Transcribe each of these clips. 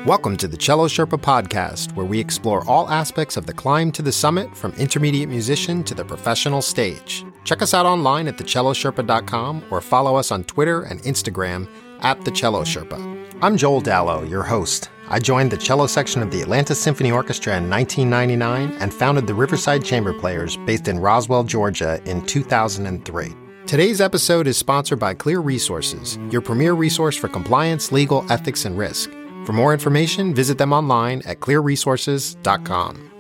Welcome to the Cello Sherpa podcast, where we explore all aspects of the climb to the summit, from intermediate musician to the professional stage. Check us out online at thecellosherpa.com or follow us on Twitter and Instagram at The Cello Sherpa. I'm Joel Dallow, your host. I joined the cello section of the Atlanta Symphony Orchestra in 1999 and founded the Riverside Chamber Players based in Roswell, Georgia in 2003. Today's episode is sponsored by Clear Resources, your premier resource for compliance, legal, ethics, and risk. For more information, visit them online at clearresources.com.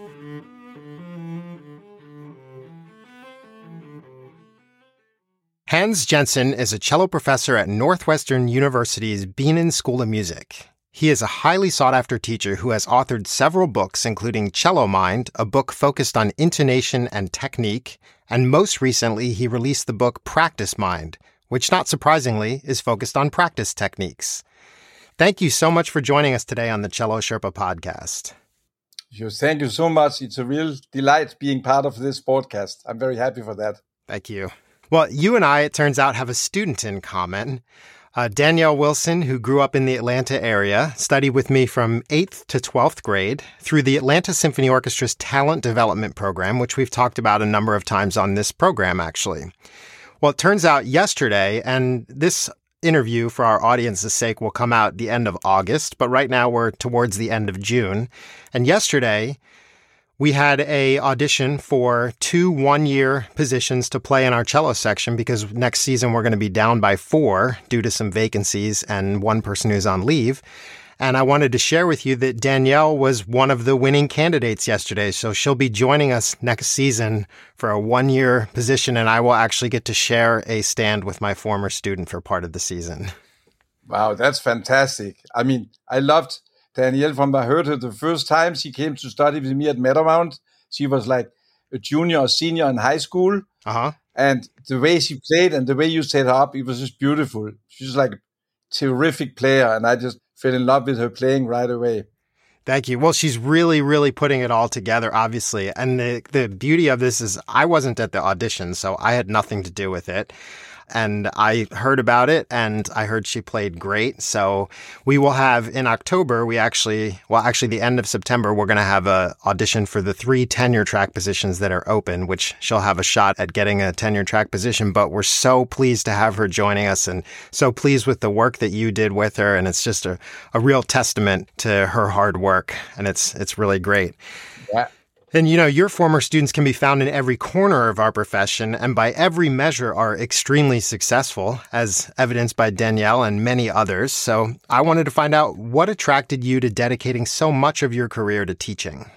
Hans Jensen is a cello professor at Northwestern University's Bienen School of Music. He is a highly sought-after teacher who has authored several books, including Cello Mind, a book focused on intonation and technique, and most recently he released the book Practice Mind, which, not surprisingly, is focused on practice techniques. Thank you so much for joining us today on the Cello Sherpa podcast. Thank you so much. It's a real delight being part of this podcast. I'm very happy for that. Thank you. Well, you and I, it turns out, have a student in common. Danielle Wilson, who grew up in the Atlanta area, studied with me from 8th to 12th grade through the Atlanta Symphony Orchestra's Talent Development Program, which we've talked about a number of times on this program, actually. Well, it turns out yesterday, and this interview for our audience's sake will come out the end of August, but right now we're towards the end of June. And yesterday, we had a audition for 2 one-year positions to play in our cello section because next season we're going to be down by 4 due to some vacancies and one person who's on leave. And I wanted to share with you that Danielle was one of the winning candidates yesterday. So she'll be joining us next season for a 1-year position, and I will actually get to share a stand with my former student for part of the season. Wow, that's fantastic. I mean, I loved Danielle from I heard her the first time she came to study with me at Meadowmount. She was like a junior or senior in high school. And the way she played and the way you set her up, it was just beautiful. She's like a terrific player, and I just fell in love with her playing right away. Thank you. Well, she's really, really putting it all together, obviously. And the beauty of this is I wasn't at the audition, so I had nothing to do with it. And I heard about it, and I heard she played great. So we will have in October, the end of September, we're going to have a audition for the 3 tenure track positions that are open, which she'll have a shot at getting a tenure track position. But we're so pleased to have her joining us and so pleased with the work that you did with her. And it's just a real testament to her hard work. And it's really great. Yeah. And, your former students can be found in every corner of our profession and by every measure are extremely successful, as evidenced by Danielle and many others. So I wanted to find out what attracted you to dedicating so much of your career to teaching.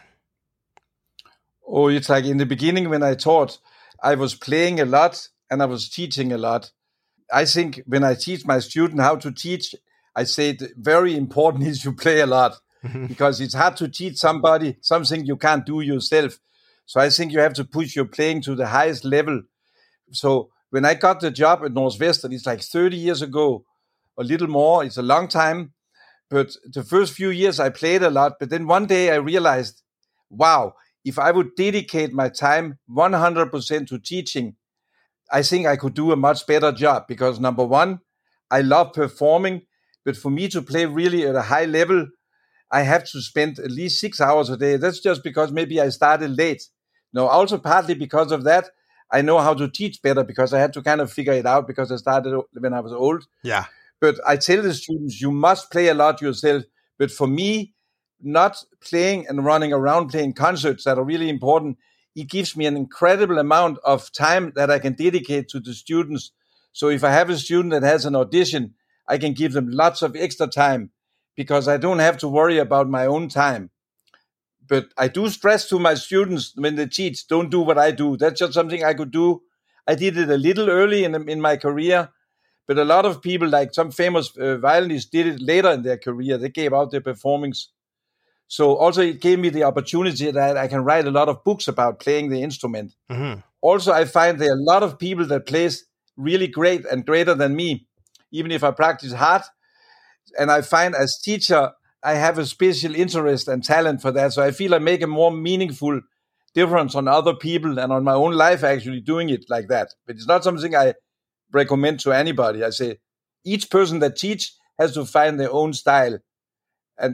Oh, it's like in the beginning when I taught, I was playing a lot and I was teaching a lot. I think when I teach my student how to teach, I say the very important is you play a lot. Because it's hard to teach somebody something you can't do yourself. So I think you have to push your playing to the highest level. So when I got the job at Northwestern, it's like 30 years ago, a little more. It's a long time. But the first few years I played a lot. But then one day I realized, wow, if I would dedicate my time 100% to teaching, I think I could do a much better job. Because number one, I love performing. But for me to play really at a high level, I have to spend at least 6 hours a day. That's just because maybe I started late. No, also partly because of that, I know how to teach better because I had to kind of figure it out because I started when I was old. Yeah. But I tell the students, you must play a lot yourself. But for me, not playing and running around playing concerts that are really important, it gives me an incredible amount of time that I can dedicate to the students. So if I have a student that has an audition, I can give them lots of extra time, because I don't have to worry about my own time. But I do stress to my students when they teach, don't do what I do. That's just something I could do. I did it a little early in my career, but a lot of people, like some famous violinists, did it later in their career. They gave out their performance. So also it gave me the opportunity that I can write a lot of books about playing the instrument. Also, I find there are a lot of people that plays really great and greater than me, even if I practice hard. And I find as teacher, I have a special interest and talent for that. So I feel I make a more meaningful difference on other people and on my own life actually doing it like that. But it's not something I recommend to anybody. I say each person that teach has to find their own style. And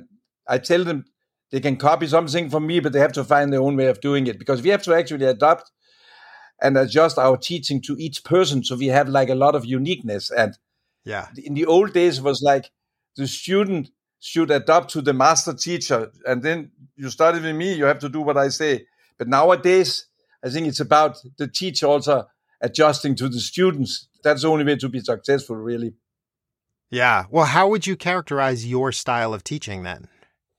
I tell them they can copy something from me, but they have to find their own way of doing it, because we have to actually adapt and adjust our teaching to each person. So we have like a lot of uniqueness. And Yeah. in the old days, it was like the student should adapt to the master teacher. And then you study with me, you have to do what I say. But nowadays, I think it's about the teacher also adjusting to the students. That's the only way to be successful, really. Yeah. Well, how would you characterize your style of teaching then?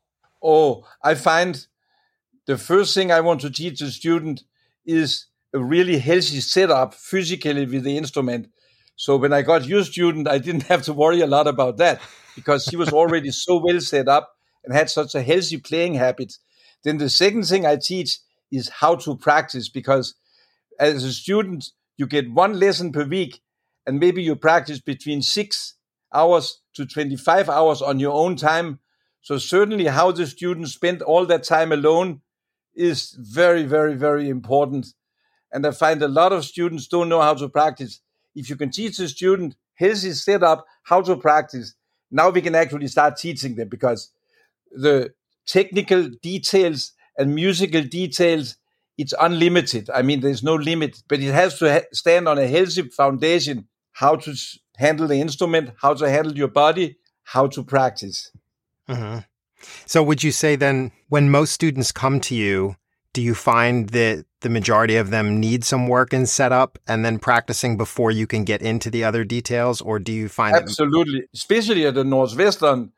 Oh, I find the first thing I want to teach the student is a really healthy setup physically with the instrument. So when I got your student, I didn't have to worry a lot about that, because he was already so well set up and had such a healthy playing habit. Then the second thing I teach is how to practice, because as a student, you get one lesson per week, and maybe you practice between 6 hours to 25 hours on your own time. So certainly how the students spend all that time alone is very, very, very important. And I find a lot of students don't know how to practice. If you can teach a student healthy setup, how to practice, now we can actually start teaching them, because the technical details and musical details, it's unlimited. I mean, there's no limit, but it has to stand on a healthy foundation, how to handle the instrument, how to handle your body, how to practice. Mm-hmm. So would you say then, when most students come to you, do you find that the majority of them need some work in setup and then practicing before you can get into the other details? Or do you find Absolutely, especially at the Northwestern.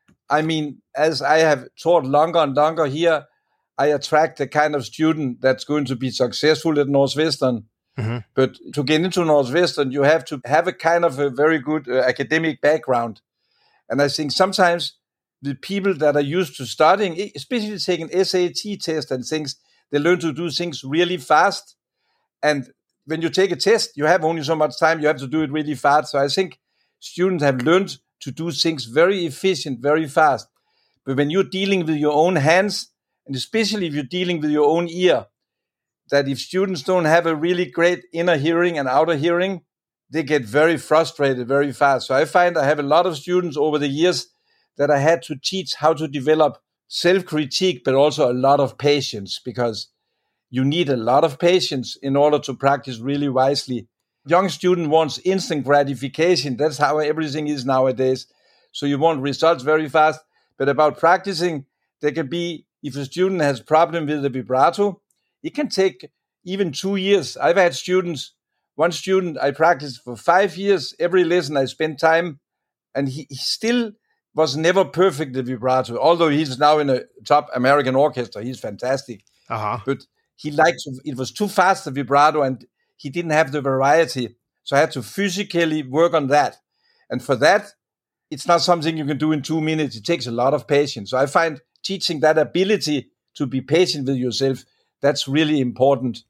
I mean, as I have taught longer and longer here, I attract the kind of student that's going to be successful at Northwestern. Mm-hmm. But to get into Northwestern, you have to have a kind of a very good academic background. And I think sometimes the people that are used to studying, especially taking SAT test and things, they learn to do things really fast. And when you take a test, you have only so much time. You have to do it really fast. So I think students have learned to do things very efficient, very fast. But when you're dealing with your own hands, and especially if you're dealing with your own ear, that if students don't have a really great inner hearing and outer hearing, they get very frustrated very fast. So I find I have a lot of students over the years that I had to teach how to develop self-critique, but also a lot of patience, because you need a lot of patience in order to practice really wisely. Young student wants instant gratification. That's how everything is nowadays. So you want results very fast. But about practicing, there can be, if a student has problem with the vibrato, it can take even 2 years. I've had students, one student I practiced for 5 years. Every lesson I spent time, and he still was never perfect the vibrato, although he's now in a top American orchestra. He's fantastic. Uh-huh. But he liked it was too fast, the vibrato, and he didn't have the variety. So I had to physically work on that. And for that, it's not something you can do in 2 minutes. It takes a lot of patience. So I find teaching that ability to be patient with yourself, that's really important.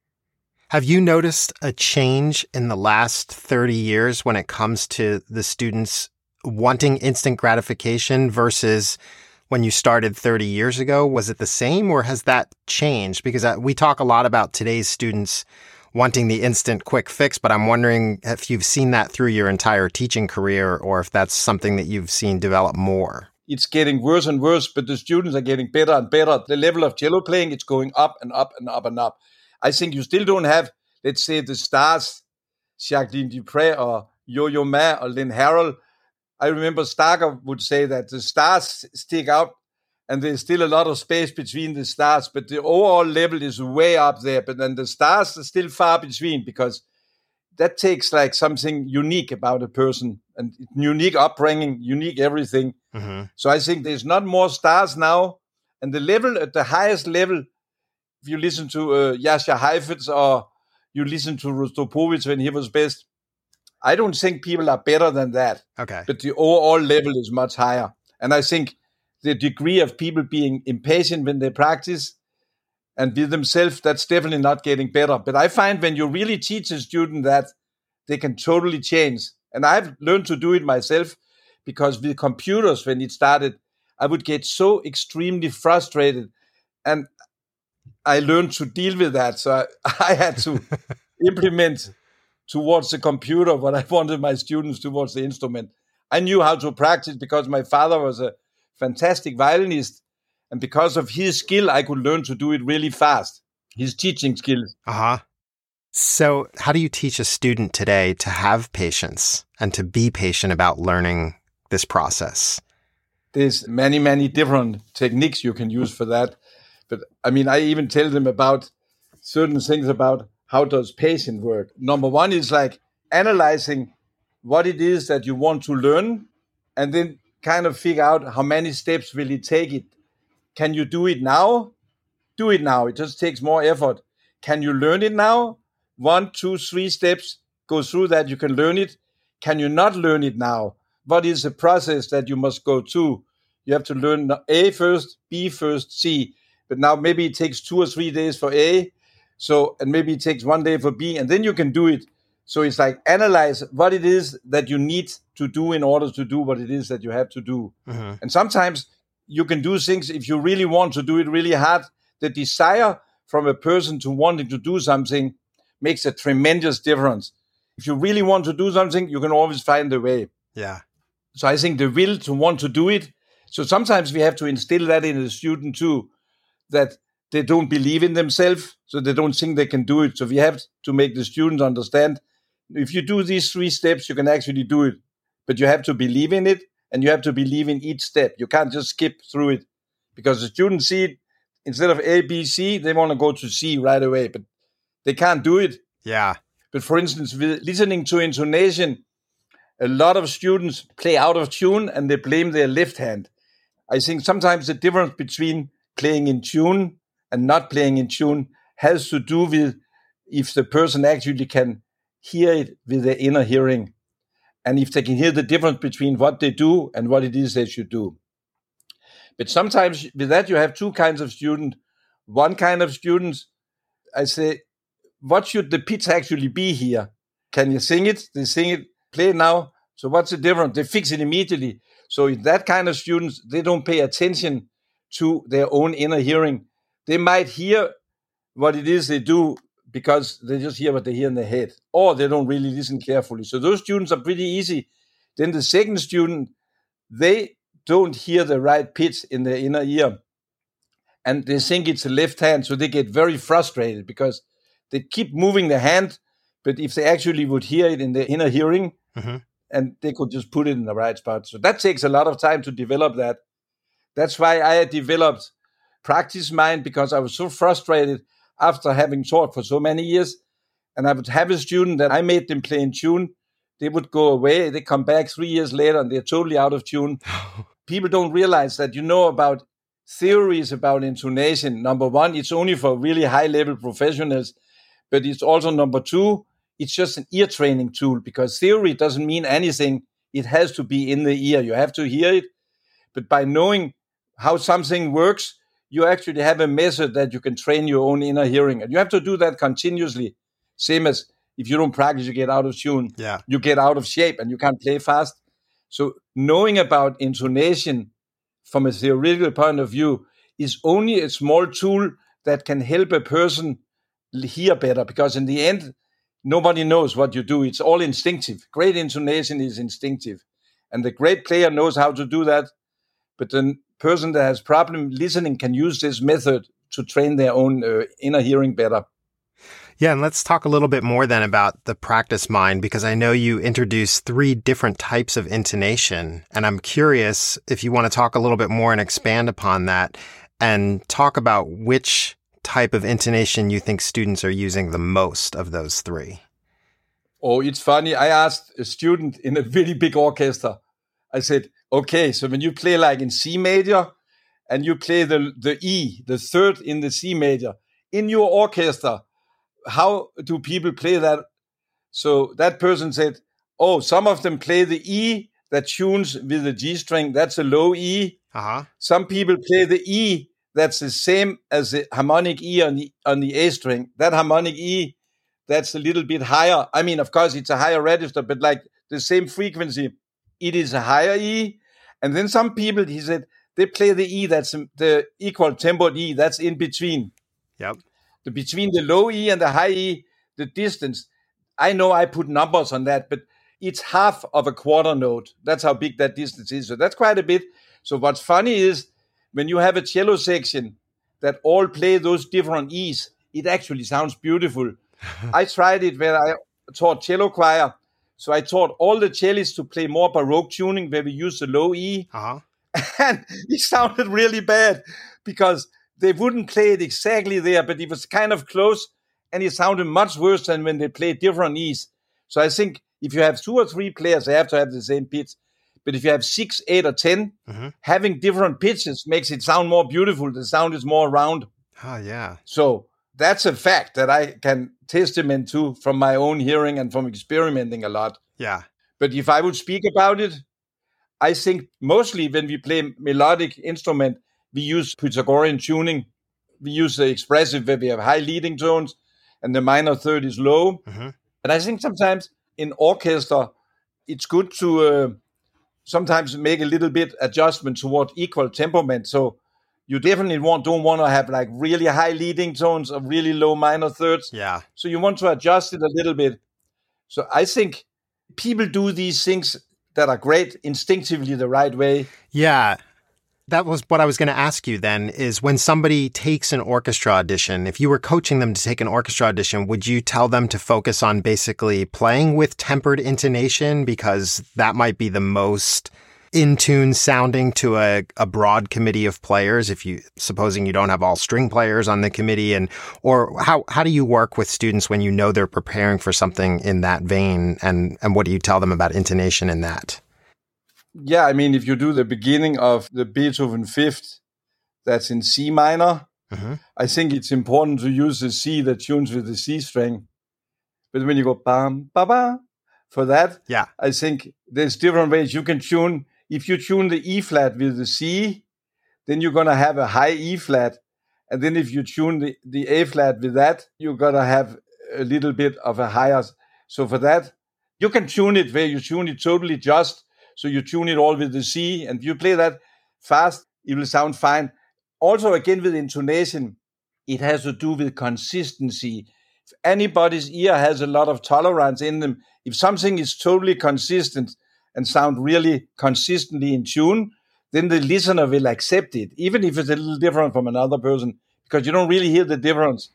Have you noticed a change in the last 30 years when it comes to the students wanting instant gratification versus when you started 30 years ago? Was it the same, or has that changed? Because we talk a lot about today's students wanting the instant quick fix, but I'm wondering if you've seen that through your entire teaching career, or if that's something that you've seen develop more. It's getting worse and worse, but the students are getting better and better. The level of cello playing, it's going up and up and up and up. I think you still don't have, let's say, the stars, Jacqueline Dupre or Yo-Yo Ma or Lynn Harrell. I remember Starker would say that the stars stick out and there's still a lot of space between the stars, but the overall level is way up there. But then the stars are still far between, because that takes like something unique about a person and unique upbringing, unique everything. Mm-hmm. So I think there's not more stars now. And the level, at the highest level, if you listen to Jascha Heifetz or you listen to Rostropovich when he was best, I don't think people are better than that. Okay. But the overall level is much higher. And I think the degree of people being impatient when they practice and with themselves, that's definitely not getting better. But I find when you really teach a student that, they can totally change. And I've learned to do it myself, because with computers, when it started, I would get so extremely frustrated. And I learned to deal with that. So I had to implement towards the computer what I wanted my students towards the instrument. I knew how to practice because my father was a fantastic violinist. And because of his skill, I could learn to do it really fast. His teaching skills. Uh-huh. So how do you teach a student today to have patience and to be patient about learning this process? There's many, many different techniques you can use for that. But I mean, I even tell them about certain things about how does patience work. Number one is like analyzing what it is that you want to learn and then kind of figure out how many steps will it take it. Can you do it now? Do it now. It just takes more effort. Can you learn it now? 1, 2, 3 steps. Go through that. You can learn it. Can you not learn it now? What is the process that you must go to? You have to learn A first, B first, C. But now maybe it takes 2 or 3 days for A. So, and maybe it takes 1 day for B, and then you can do it. So it's like analyze what it is that you need to do in order to do what it is that you have to do. Mm-hmm. And sometimes you can do things if you really want to do it really hard. The desire from a person to wanting to do something makes a tremendous difference. If you really want to do something, you can always find a way. Yeah. So I think the will to want to do it. So sometimes we have to instill that in the student too, that they don't believe in themselves, so they don't think they can do it. So we have to make the students understand, if you do these 3 steps, you can actually do it. But you have to believe in it, and you have to believe in each step. You can't just skip through it, because the students see it, instead of A, B, C, they want to go to C right away, but they can't do it. Yeah. But for instance, with listening to intonation, a lot of students play out of tune and they blame their left hand. I think sometimes the difference between playing in tune and not playing in tune has to do with if the person actually can hear it with their inner hearing, and if they can hear the difference between what they do and what it is they should do. But sometimes with that, you have 2 kinds of students. One kind of students, I say, what should the pitch actually be here? Can you sing it? They sing it, play it now. So what's the difference? They fix it immediately. So in that kind of students, they don't pay attention to their own inner hearing. They might hear what it is they do because they just hear what they hear in their head, or they don't really listen carefully. So those students are pretty easy. Then the second student, they don't hear the right pitch in their inner ear, and they think it's the left hand, so they get very frustrated because they keep moving the hand, but if they actually would hear it in their inner hearing, and they could just put it in the right spot. So that takes a lot of time to develop that. That's why I developed Practice Mind, because I was so frustrated after having taught for so many years, and I would have a student that I made them play in tune. They would go away, they come back 3 years later, and they're totally out of tune. People don't realize that about theories about intonation. Number one, it's only for really high-level professionals, but it's also number 2, it's just an ear training tool, because theory doesn't mean anything. It has to be in the ear. You have to hear it. But by knowing how something works, you actually have a method that you can train your own inner hearing. And you have to do that continuously. Same as if you don't practice, you get out of tune. Yeah. You get out of shape and you can't play fast. So knowing about intonation from a theoretical point of view is only a small tool that can help a person hear better, because in the end, nobody knows what you do. It's all instinctive. Great intonation is instinctive. And the great player knows how to do that. But the person that has problem listening can use this method to train their own inner hearing better. Yeah, and let's talk a little bit more then about the Practice Mind, because I know you introduced 3 different types of intonation, and I'm curious if you want to talk a little bit more and expand upon that and talk about which type of intonation you think students are using the most of those 3. Oh, it's funny. I asked a student in a really big orchestra. I said, okay, so when you play like in C major and you play the E, the third in the C major, in your orchestra, how do people play that? So that person said, oh, some of them play the E that tunes with the G string. That's a low E. Uh-huh. Some people play the E that's the same as the harmonic E on the A string. That harmonic E, that's a little bit higher. I mean, of course, it's a higher register, but like the same frequency, it is a higher E. And then some people, he said, they play the E that's the equal tempo E, that's in between. Yep. Between the low E and the high E, the distance. I know I put numbers on that, but it's half of a quarter note. That's how big that distance is. So that's quite a bit. So what's funny is when you have a cello section that all play those different E's, it actually sounds beautiful. I tried it when I taught cello choir. So I taught all the cellists to play more Baroque tuning where we use the low E. Uh-huh. And it sounded really bad because they wouldn't play it exactly there, but it was kind of close. And it sounded much worse than when they play different E's. So I think if you have 2 or 3 players, they have to have the same pitch. But if you have 6, 8, or 10, having different pitches makes it sound more beautiful. The sound is more round. Oh, yeah. So that's a fact that I can testament to from my own hearing and from experimenting a lot. Yeah. But if I would speak about it, I think mostly when we play melodic instrument, we use Pythagorean tuning. We use the expressive where we have high leading tones and the minor third is low. And I think sometimes in orchestra, it's good to sometimes make a little bit adjustment toward equal temperament. So you definitely don't want to have like really high leading tones or really low minor thirds. Yeah. So you want to adjust it a little bit. So I think people do these things that are great instinctively the right way. Yeah. That was what I was going to ask you then, is when somebody takes an orchestra audition, if you were coaching them to take an orchestra audition, would you tell them to focus on basically playing with tempered intonation because that might be the most in tune sounding to a broad committee of players, supposing you don't have all string players on the committee, or how do you work with students when you know they're preparing for something in that vein, and what do you tell them about intonation in that? Yeah, I mean, if you do the beginning of the Beethoven Fifth, that's in C minor, I think it's important to use the C that tunes with the C string. But when you go bam, ba, ba, for that, yeah, I think there's different ways you can tune. If you tune the E flat with the C, then you're going to have a high E flat. And then if you tune the A flat with that, you're going to have a little bit of a higher. So for that, you can tune it where you tune it totally just. So you tune it all with the C, and if you play that fast, it will sound fine. Also, again, with intonation, it has to do with consistency. If anybody's ear has a lot of tolerance in them, if something is totally consistent and sound really consistently in tune, then the listener will accept it, even if it's a little different from another person, because you don't really hear the difference.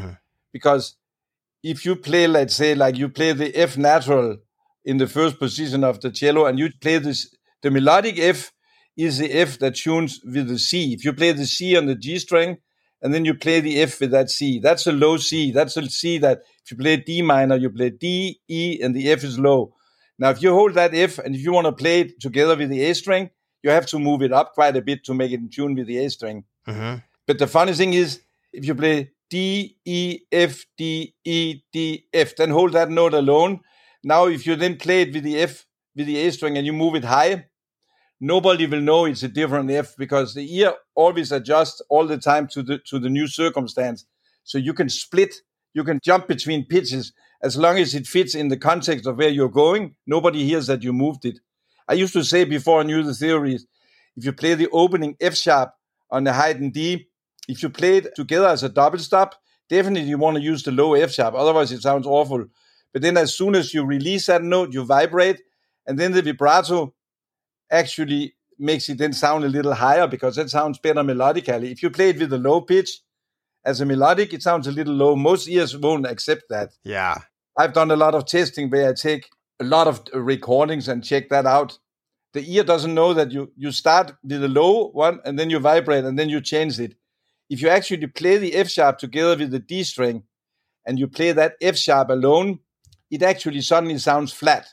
Because if you play, let's say, like you play the F natural in the first position of the cello, and you play this, the melodic F is the F that tunes with the C. If you play the C on the G string, and then you play the F with that C, that's a low C. That's a C that if you play D minor, you play D, E, and the F is low. Now, if you hold that F, and if you want to play it together with the A string, you have to move it up quite a bit to make it in tune with the A string. But the funny thing is, if you play D, E, F, D, E, D, F, then hold that note alone. Now, if you then play it with the F, with the A string, and you move it high, nobody will know it's a different F because the ear always adjusts all the time to the new circumstance. So you can split, you can jump between pitches as long as it fits in the context of where you're going. Nobody hears that you moved it. I used to say before I knew the theories, if you play the opening F sharp on the heightened D, if you play it together as a double stop, definitely you want to use the low F sharp. Otherwise, it sounds awful. But then as soon as you release that note, you vibrate, and then the vibrato actually makes it then sound a little higher because it sounds better melodically. If you play it with a low pitch as a melodic, it sounds a little low. Most ears won't accept that. Yeah. I've done a lot of testing where I take a lot of recordings and check that out. The ear doesn't know that you start with a low one and then you vibrate and then you change it. If you actually play the F sharp together with the D string and you play that F sharp alone, it actually suddenly sounds flat.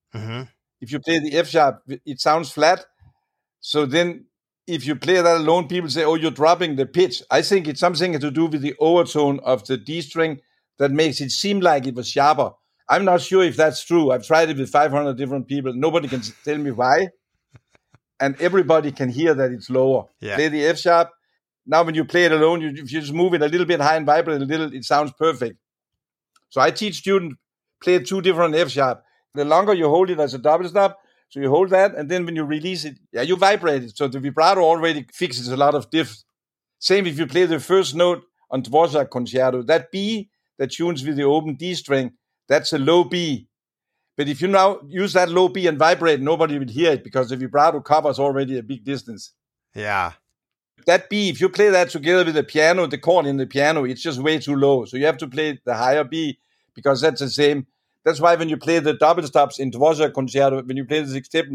If you play the F sharp, it sounds flat. So then if you play that alone, people say, oh, you're dropping the pitch. I think it's something to do with the overtone of the D string that makes it seem like it was sharper. I'm not sure if that's true. I've tried it with 500 different people. Nobody can tell me why. And everybody can hear that it's lower. Yeah. Play the F sharp. Now when you play it alone, if you just move it a little bit high and vibrate a little, it sounds perfect. So I teach students play 2 different F sharp. The longer you hold it as a double stop, so you hold that, and then when you release it, you vibrate it. So the vibrato already fixes a lot of diff. Same if you play the first note on Dvorak Concerto. That B that tunes with the open D string, that's a low B. But if you now use that low B and vibrate, nobody will hear it because the vibrato covers already a big distance. Yeah. That B, if you play that together with the piano, the chord in the piano, it's just way too low. So you have to play the higher B because that's the same. That's why when you play the double stops in Dvorak concerto, when you play the six step,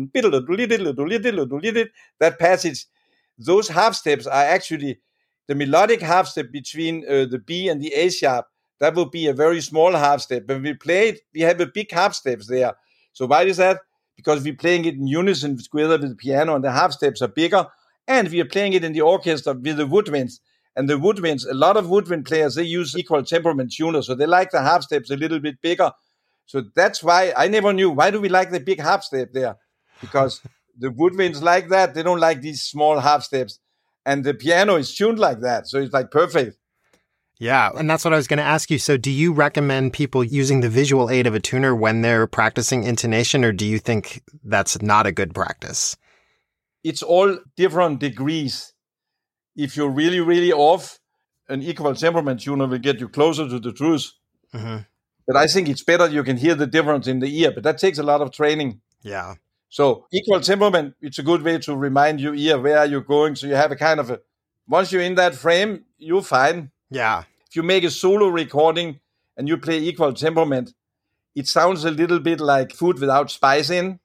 that passage, those half steps are actually the melodic half step between the B and the A sharp. That will be a very small half step. When we play it, we have a big half steps there. So why is that? Because we're playing it in unison together with the piano, and the half steps are bigger. And we are playing it in the orchestra with the woodwinds. And the woodwinds, a lot of woodwind players, they use equal temperament tuners. So they like the half steps a little bit bigger. So that's why I never knew, why do we like the big half step there? Because the woodwinds like that. They don't like these small half steps. And the piano is tuned like that. So it's like perfect. Yeah. And that's what I was going to ask you. So do you recommend people using the visual aid of a tuner when they're practicing intonation, or do you think that's not a good practice? It's all different degrees. If you're really, really off, an equal temperament tuner will get you closer to the truth. Mm-hmm. But I think it's better you can hear the difference in the ear, but that takes a lot of training. Yeah. So equal temperament, it's a good way to remind your ear where you're going. So you have a kind of once you're in that frame, you're fine. Yeah. If you make a solo recording and you play equal temperament, it sounds a little bit like food without spice in.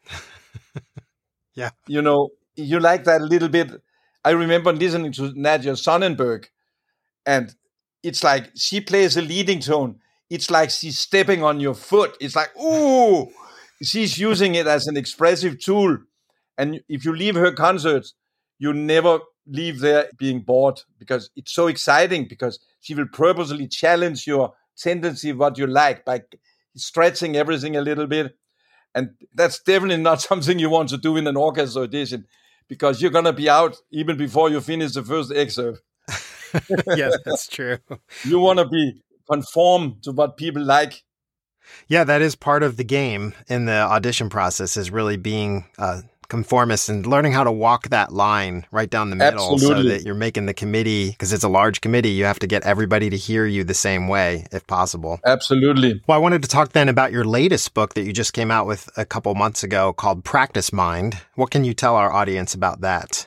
Yeah. You know, you like that a little bit. I remember listening to Nadia Sonnenberg, and it's like she plays a leading tone. It's like she's stepping on your foot. It's like, ooh, she's using it as an expressive tool. And if you leave her concerts, you never leave there being bored because it's so exciting, because she will purposely challenge your tendency, what you like, by stretching everything a little bit. And that's definitely not something you want to do in an orchestra audition, because you're going to be out even before you finish the first excerpt. Yeah, that's true. You want to be conform to what people like. Yeah, that is part of the game in the audition process, is really being conformist and learning how to walk that line right down the middle. Absolutely. So that you're making the committee, because it's a large committee, you have to get everybody to hear you the same way if possible. Absolutely. Well, I wanted to talk then about your latest book that you just came out with a couple months ago called Practice Mind. What can you tell our audience about that?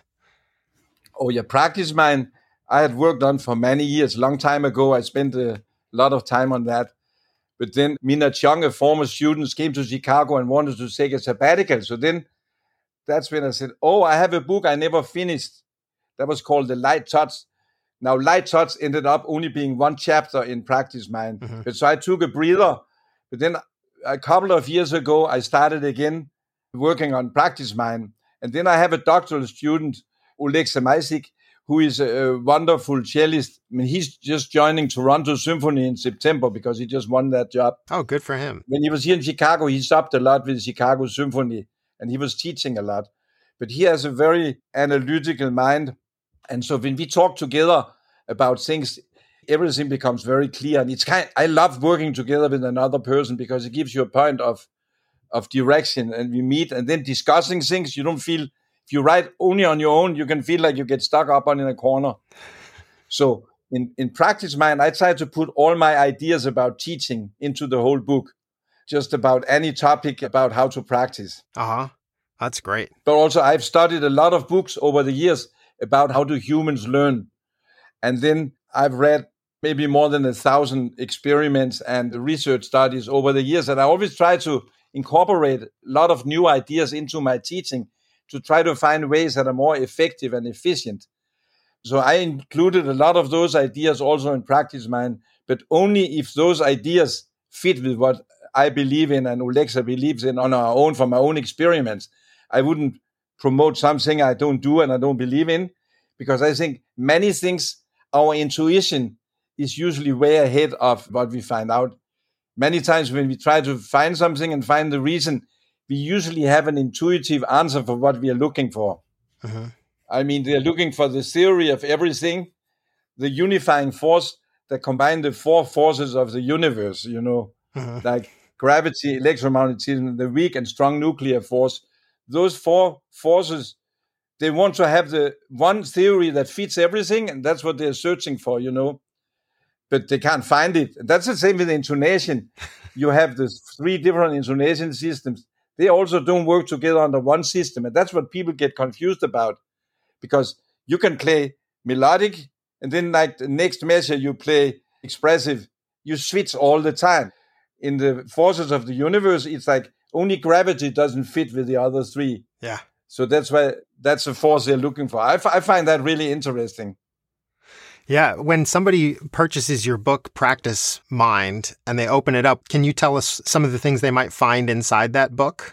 Oh, yeah. Practice Mind, I had worked on for many years. Long time ago, I spent a lot of time on that. But then Mina Chung, a former student, came to Chicago and wanted to take a sabbatical. So then that's when I said, oh, I have a book I never finished. That was called The Light Touch. Now, Light Touch ended up only being one chapter in Practice Mind. Mm-hmm. But so I took a breather. But then a couple of years ago, I started again working on Practice Mind. And then I have a doctoral student, Oleg Samaisik, who is a wonderful cellist. I mean, he's just joining Toronto Symphony in September because he just won that job. Oh, good for him. When he was here in Chicago, he stopped a lot with Chicago Symphony, and he was teaching a lot. But he has a very analytical mind. And so when we talk together about things, everything becomes very clear. And I love working together with another person because it gives you a point of direction. And we meet and then discussing things. You don't feel, if you write only on your own, you can feel like you get stuck up in a corner. So in Practice Mind, I try to put all my ideas about teaching into the whole book, just about any topic about how to practice. Uh-huh. That's great. But also I've studied a lot of books over the years about how do humans learn. And then I've read maybe more than 1,000 experiments and research studies over the years. And I always try to incorporate a lot of new ideas into my teaching to try to find ways that are more effective and efficient. So I included a lot of those ideas also in Practice Mind, but only if those ideas fit with what I believe in and Alexa believes in on our own, from my own experiments. I wouldn't promote something I don't do and I don't believe in, because I think many things, our intuition is usually way ahead of what we find out. Many times when we try to find something and find the reason, we usually have an intuitive answer for what we are looking for. Uh-huh. I mean, they're looking for the theory of everything, the unifying force that combines the four forces of the universe, uh-huh. Like gravity, electromagnetism, the weak and strong nuclear force. Those four forces, they want to have the one theory that fits everything, and that's what they're searching for, But they can't find it. And that's the same with intonation. you have the 3 different intonation systems. They also don't work together under one system. And that's what people get confused about, because you can play melodic and then like the next measure you play expressive. You switch all the time. In the forces of the universe, it's like only gravity doesn't fit with the other 3. Yeah. So that's the force they're looking for. I find that really interesting. Yeah. When somebody purchases your book, Practice Mind, and they open it up, can you tell us some of the things they might find inside that book?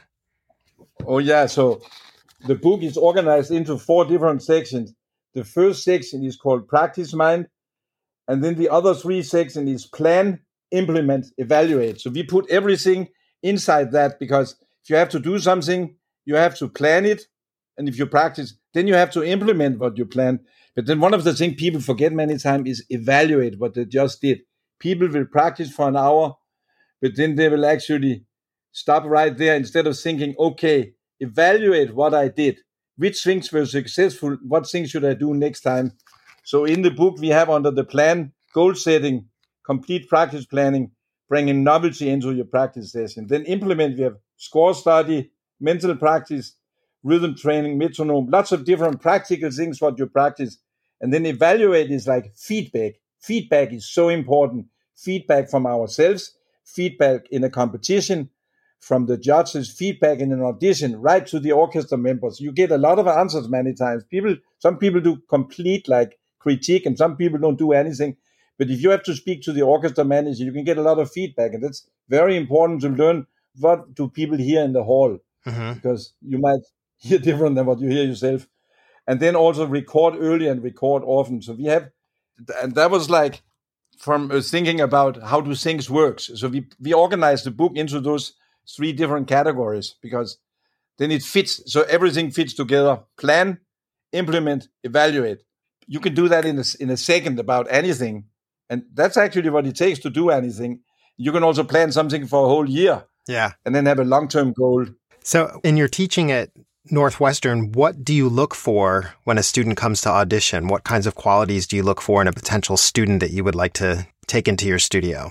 Oh, yeah. So the book is organized into 4 different sections. The first section is called Practice Mind. And then the other 3 sections is Plan, Implement, Evaluate. So we put everything inside that, because if you have to do something, you have to plan it. And if you practice, then you have to implement what you plan. But then one of the things people forget many times is evaluate what they just did. People will practice for an hour, but then they will actually stop right there instead of thinking, okay, evaluate what I did. Which things were successful? What things should I do next time? So in the book, we have under the plan, goal setting, complete practice planning, bringing novelty into your practice session. Then implement, we have score study, mental practice, rhythm training, metronome, lots of different practical things what you practice. And then evaluate is like feedback. Feedback is so important. Feedback from ourselves, feedback in a competition, from the judges, feedback in an audition, right to the orchestra members. You get a lot of answers many times. Some people do complete like critique, and some people don't do anything. But if you have to speak to the orchestra manager, you can get a lot of feedback. And that's very important to learn what do people hear in the hall, because you might hear different than what you hear yourself. And then also record early and record often. So we have, and that was like from thinking about how do things work. So we organized the book into those 3 different categories, because then it fits. So everything fits together. Plan, implement, evaluate. You can do that in a second about anything. And that's actually what it takes to do anything. You can also plan something for a whole year. Yeah. And then have a long-term goal. So in your teaching at Northwestern, what do you look for when a student comes to audition? What kinds of qualities do you look for in a potential student that you would like to take into your studio?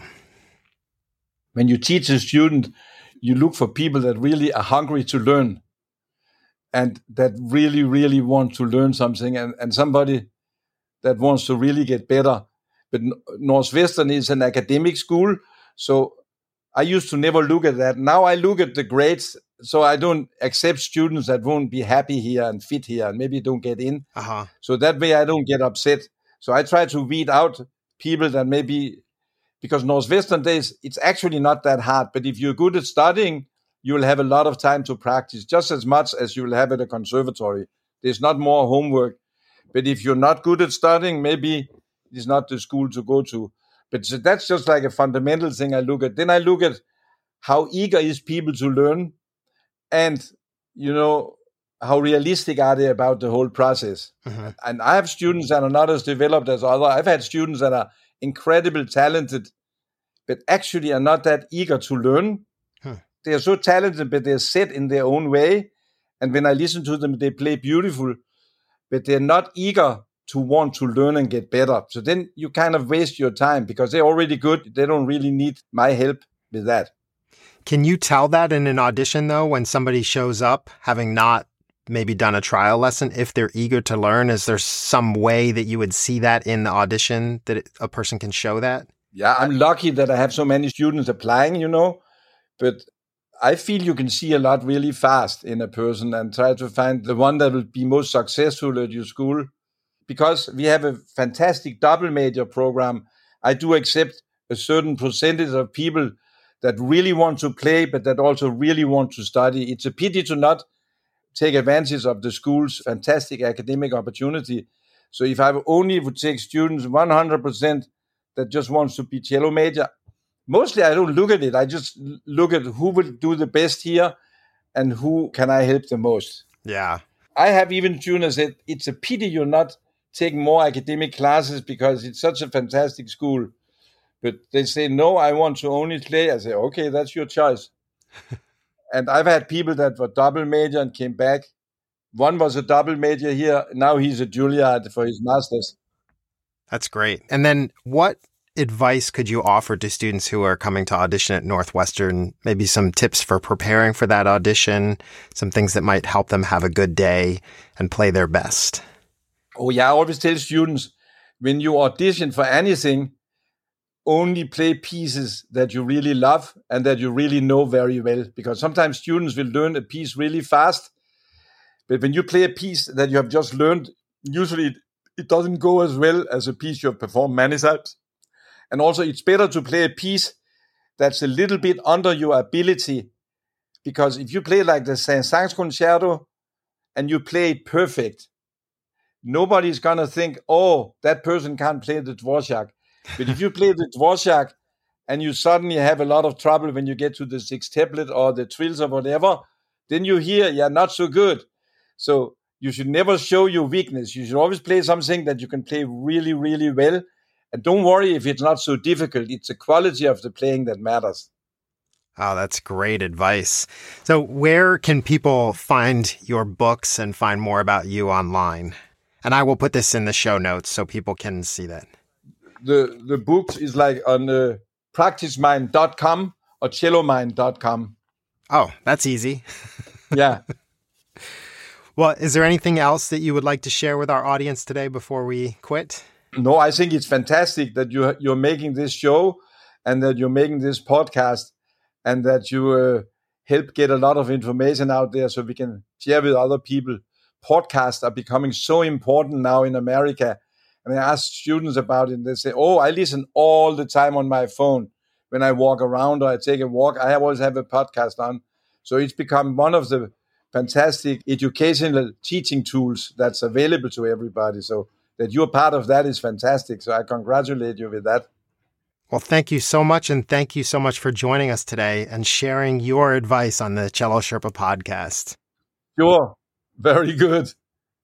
When you teach a student, you look for people that really are hungry to learn and that really, really want to learn something, and somebody that wants to really get better. But Northwestern is an academic school, so I used to never look at that. Now I look at the grades, so I don't accept students that won't be happy here and fit here and maybe don't get in. So that way I don't get upset. So I try to weed out people that maybe, because Northwestern days, it's actually not that hard. But if you're good at studying, you will have a lot of time to practice, just as much as you will have at a conservatory. There's not more homework. But if you're not good at studying, maybe it's not the school to go to. But so that's just like a fundamental thing I look at. Then I look at how eager is people to learn, and, how realistic are they about the whole process. And I have students that are not as developed as others. I've had students that are incredibly talented, but actually are not that eager to learn. They are so talented, but they're set in their own way. And when I listen to them, they play beautiful, but they're not eager to want to learn and get better. So then you kind of waste your time, because they're already good. They don't really need my help with that. Can you tell that in an audition, though, when somebody shows up having not maybe done a trial lesson, if they're eager to learn? Is there some way that you would see that in the audition, that a person can show that? Yeah, I'm lucky that I have so many students applying, but I feel you can see a lot really fast in a person and try to find the one that will be most successful at your school. Because we have a fantastic double major program, I do accept a certain percentage of people that really want to play, but that also really want to study. It's a pity to not take advantage of the school's fantastic academic opportunity. So if I only would take students 100% that just wants to be cello major, mostly I don't look at it. I just look at who will do the best here and who can I help the most. Yeah. I have even students that it's a pity you're not taking more academic classes because it's such a fantastic school. But they say, no, I want to only play. I say, okay, that's your choice. And I've had people that were double major and came back. One was a double major here. Now he's a Juilliard for his master's. That's great. And then what advice could you offer to students who are coming to audition at Northwestern? Maybe some tips for preparing for that audition, some things that might help them have a good day and play their best. Oh yeah, I always tell students, when you audition for anything, only play pieces that you really love and that you really know very well. Because sometimes students will learn a piece really fast, but when you play a piece that you have just learned, usually it doesn't go as well as a piece you have performed many times. And also, it's better to play a piece that's a little bit under your ability, because if you play like the Saint-Saëns concerto and you play it perfect, nobody's going to think, oh, that person can't play the Dvorak. But if you play the Dvorak and you suddenly have a lot of trouble when you get to the sextuplet or the trills or whatever, then you hear, yeah, not so good. So you should never show your weakness. You should always play something that you can play really, really well. And don't worry if it's not so difficult. It's the quality of the playing that matters. Oh, that's great advice. So where can people find your books and find more about you online? And I will put this in the show notes so people can see that. The books is like on practicemind.com or cellomind.com. Oh, that's easy. Yeah. Well, is there anything else that you would like to share with our audience today before we quit? No, I think it's fantastic that you're making this show and that you're making this podcast and that you help get a lot of information out there so we can share with other people. Podcasts are becoming so important now in America. And I ask students about it and they say, oh, I listen all the time on my phone when I walk around or I take a walk. I always have a podcast on. So it's become one of the fantastic educational teaching tools that's available to everybody. So that you're part of that is fantastic. So I congratulate you with that. Well, thank you so much. And thank you so much for joining us today and sharing your advice on the Cello Sherpa podcast. Sure. Very good.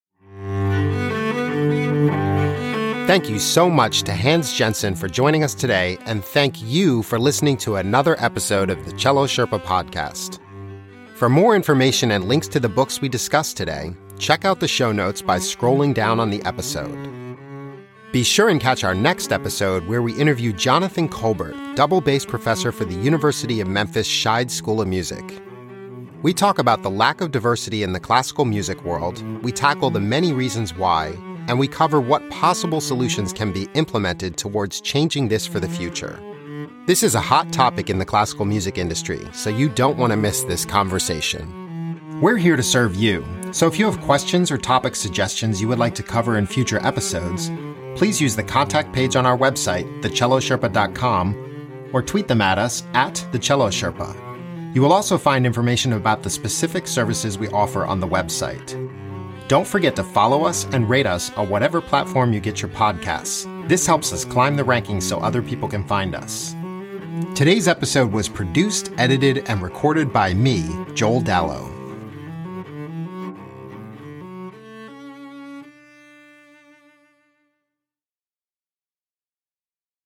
Thank you so much to Hans Jensen for joining us today. And thank you for listening to another episode of the Cello Sherpa podcast. For more information and links to the books we discussed today, check out the show notes by scrolling down on the episode. Be sure and catch our next episode where we interview Jonathan Colbert, double bass professor for the University of Memphis Scheid School of Music. We talk about the lack of diversity in the classical music world, we tackle the many reasons why, and we cover what possible solutions can be implemented towards changing this for the future. This is a hot topic in the classical music industry, so you don't want to miss this conversation. We're here to serve you, so if you have questions or topic suggestions you would like to cover in future episodes, please use the contact page on our website, thecellosherpa.com, or tweet them at us at thecellosherpa. You will also find information about the specific services we offer on the website. Don't forget to follow us and rate us on whatever platform you get your podcasts. This helps us climb the rankings so other people can find us. Today's episode was produced, edited, and recorded by me, Joel Dallow.